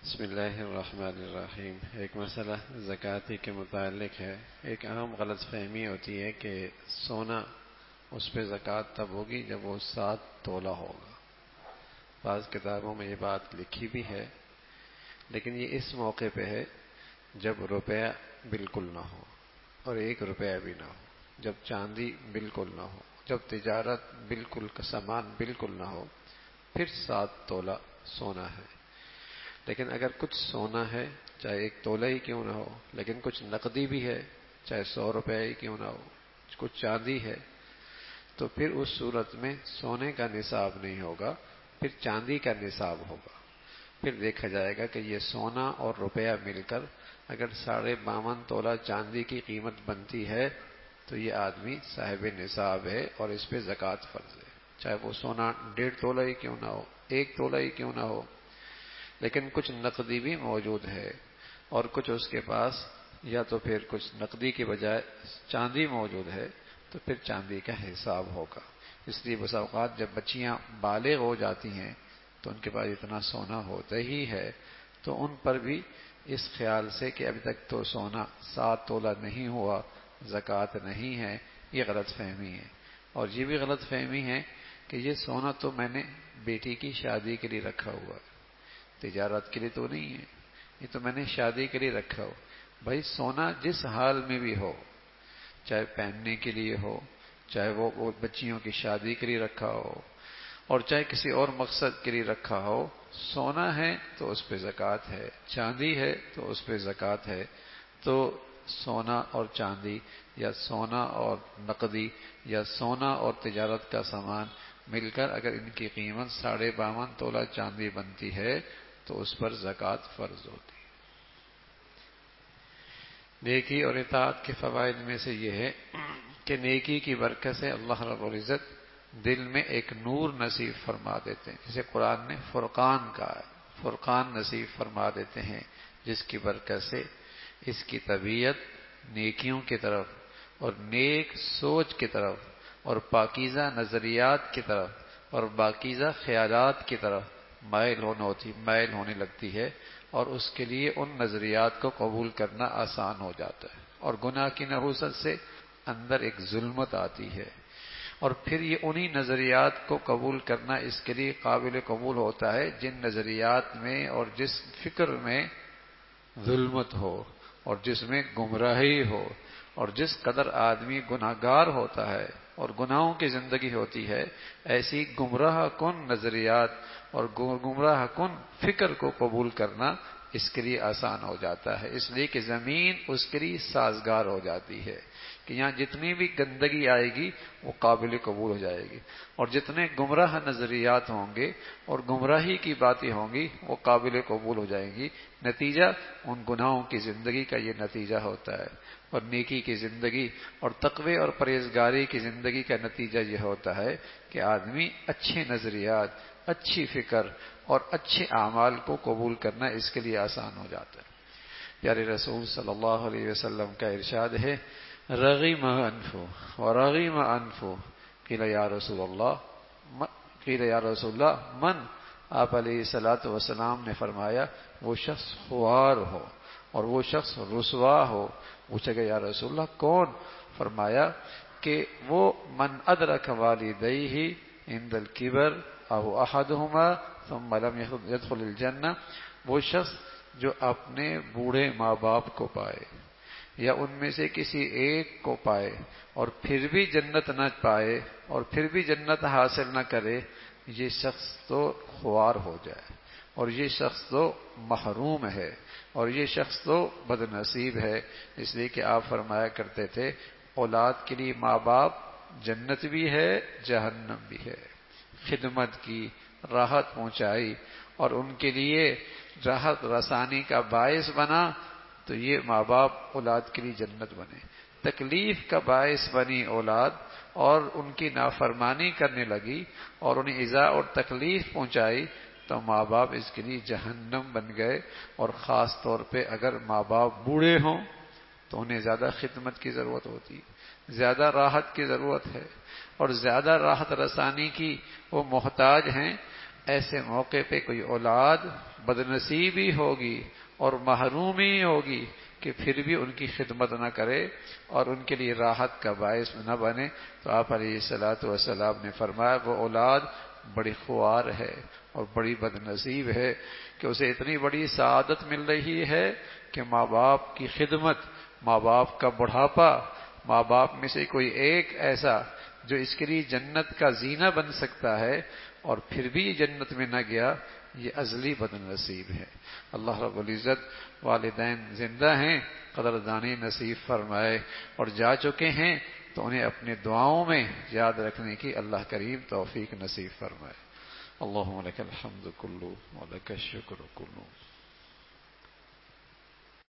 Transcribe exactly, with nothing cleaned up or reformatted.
بسم اللہ الرحمن الرحیم۔ ایک مسئلہ زکوٰۃ کے متعلق ہے۔ ایک عام غلط فہمی ہوتی ہے کہ سونا اس پہ زکوٰۃ تب ہوگی جب وہ سات تولہ ہوگا۔ بعض کتابوں میں یہ بات لکھی بھی ہے، لیکن یہ اس موقع پہ ہے جب روپیہ بالکل نہ ہو اور ایک روپیہ بھی نہ ہو، جب چاندی بالکل نہ ہو، جب تجارت بالکل کا سامان بالکل نہ ہو، پھر سات تولہ سونا ہے۔ لیکن اگر کچھ سونا ہے، چاہے ایک تولہ ہی کیوں نہ ہو، لیکن کچھ نقدی بھی ہے، چاہے سو روپے ہی کیوں نہ ہو، کچھ چاندی ہے، تو پھر اس صورت میں سونے کا نصاب نہیں ہوگا، پھر چاندی کا نصاب ہوگا۔ پھر دیکھا جائے گا کہ یہ سونا اور روپیہ مل کر اگر ساڑھے باون تولہ چاندی کی قیمت بنتی ہے تو یہ آدمی صاحب نصاب ہے اور اس پہ زکوٰۃ فرض ہے، چاہے وہ سونا ڈیڑھ تولہ ہی کیوں نہ ہو، ایک تولہ ہی کیوں نہ ہو۔ لیکن کچھ نقدی بھی موجود ہے اور کچھ اس کے پاس یا تو پھر کچھ نقدی کے بجائے چاندی موجود ہے تو پھر چاندی کا حساب ہوگا۔ اس لیے بسا اوقات جب بچیاں بالغ ہو جاتی ہیں تو ان کے پاس اتنا سونا ہوتا ہی ہے، تو ان پر بھی اس خیال سے کہ ابھی تک تو سونا سات تولہ نہیں ہوا، زکوٰۃ نہیں ہے، یہ غلط فہمی ہے۔ اور یہ بھی غلط فہمی ہے کہ یہ سونا تو میں نے بیٹی کی شادی کے لیے رکھا ہوا ہے، تجارت کے لیے تو نہیں ہے، یہ تو میں نے شادی کے لیے رکھا ہو۔ بھائی سونا جس حال میں بھی ہو، چاہے پہننے کے لیے ہو، چاہے وہ بچیوں کی شادی کے لیے رکھا ہو، اور چاہے کسی اور مقصد کے لیے رکھا ہو، سونا ہے تو اس پہ زکوٰۃ ہے، چاندی ہے تو اس پہ زکوٰۃ ہے۔ تو سونا اور چاندی یا سونا اور نقدی یا سونا اور تجارت کا سامان مل کر اگر ان کی قیمت ساڑھے باون تولہ چاندی بنتی ہے تو اس پر زکوٰۃ فرض ہوتی ہے۔ نیکی اور اطاعت کے فوائد میں سے یہ ہے کہ نیکی کی برکت سے اللہ رب العزت دل میں ایک نور نصیب فرما دیتے ہیں، جسے قرآن نے فرقان کہا ہے، فرقان نصیب فرما دیتے ہیں، جس کی برکت سے اس کی طبیعت نیکیوں کی طرف اور نیک سوچ کی طرف اور پاکیزہ نظریات کی طرف اور پاکیزہ خیالات کی طرف مائل ہونا ہوتی مائل ہونے لگتی ہے، اور اس کے لیے ان نظریات کو قبول کرنا آسان ہو جاتا ہے۔ اور گناہ کی نحوست سے اندر ایک ظلمت آتی ہے، اور پھر یہ انہی نظریات کو قبول کرنا اس کے لیے قابل قبول ہوتا ہے جن نظریات میں اور جس فکر میں ظلمت ہو اور جس میں گمراہی ہو، اور جس قدر آدمی گناہگار ہوتا ہے اور گناہوں کی زندگی ہوتی ہے، ایسی گمراہ کن نظریات اور گمراہ کن فکر کو قبول کرنا اس کے لیے آسان ہو جاتا ہے، اس لیے کہ زمین اس کے لیے سازگار ہو جاتی ہے کہ یہاں جتنی بھی گندگی آئے گی وہ قابل قبول ہو جائے گی، اور جتنے گمراہ نظریات ہوں گے اور گمراہی کی باتیں ہوں گی وہ قابل قبول ہو جائیں گی۔ نتیجہ ان گناہوں کی زندگی کا یہ نتیجہ ہوتا ہے، اور نیکی کی زندگی اور تقوی اور پرہیزگاری کی زندگی کا نتیجہ یہ ہوتا ہے کہ آدمی اچھے نظریات، اچھی فکر اور اچھے اعمال کو قبول کرنا اس کے لیے آسان ہو جاتا ہے۔ پیارے رسول صلی اللہ علیہ وسلم کا ارشاد ہے، رغم انفو ورغم انفو قیل یا رسول اللہ قیل یا رسول اللہ من؟ آپ علیہ الصلوۃ والسلام نے فرمایا وہ شخص خوار ہو اور وہ شخص رسوا ہو۔ پوچھا گیا یا رسول اللہ کون؟ فرمایا کہ وہ من ادرک والدیہ عند الکبر او احدہما ثم لم يدخل الجنہ، وہ شخص جو اپنے بوڑھے ماں باپ کو پائے یا ان میں سے کسی ایک کو پائے اور پھر بھی جنت نہ پائے اور پھر بھی جنت حاصل نہ کرے، یہ شخص تو خوار ہو جائے اور یہ شخص تو محروم ہے اور یہ شخص تو بد نصیب ہے۔ اس لیے کہ آپ فرمایا کرتے تھے اولاد کے لیے ماں باپ جنت بھی ہے جہنم بھی ہے، خدمت کی، راحت پہنچائی اور ان کے لیے راحت رسانی کا باعث بنا تو یہ ماں باپ اولاد کے لیے جنت بنے۔ تکلیف کا باعث بنی اولاد اور ان کی نافرمانی کرنے لگی اور انہیں ایذا اور تکلیف پہنچائی تو ماں باپ اس کے لیے جہنم بن گئے۔ اور خاص طور پہ اگر ماں باپ بوڑھے ہوں تو انہیں زیادہ خدمت کی ضرورت ہوتی ہے، زیادہ راحت کی ضرورت ہے اور زیادہ راحت رسانی کی وہ محتاج ہیں۔ ایسے موقع پہ کوئی اولاد بدنصیبی ہوگی اور محرومی ہوگی کہ پھر بھی ان کی خدمت نہ کرے اور ان کے لیے راحت کا باعث نہ بنے، تو آپ علیہ الصلوۃ والسلام نے فرمایا وہ اولاد بڑی خوار ہے اور بڑی بدنصیب ہے کہ اسے اتنی بڑی سعادت مل رہی ہے کہ ماں باپ کی خدمت، ماں باپ کا بڑھاپا، ماں باپ میں سے کوئی ایک ایسا جو اس کے لیے جنت کا زینہ بن سکتا ہے اور پھر بھی جنت میں نہ گیا، یہ ازلی بدنصیب ہے۔ اللہ رب العزت والدین زندہ ہیں، قدردانی نصیب فرمائے، اور جا چکے ہیں تو انہیں اپنے دعاؤں میں یاد رکھنے کی اللہ کریم توفیق نصیب فرمائے۔ اللہم لک الحمد کلو ولک الشکر کلو۔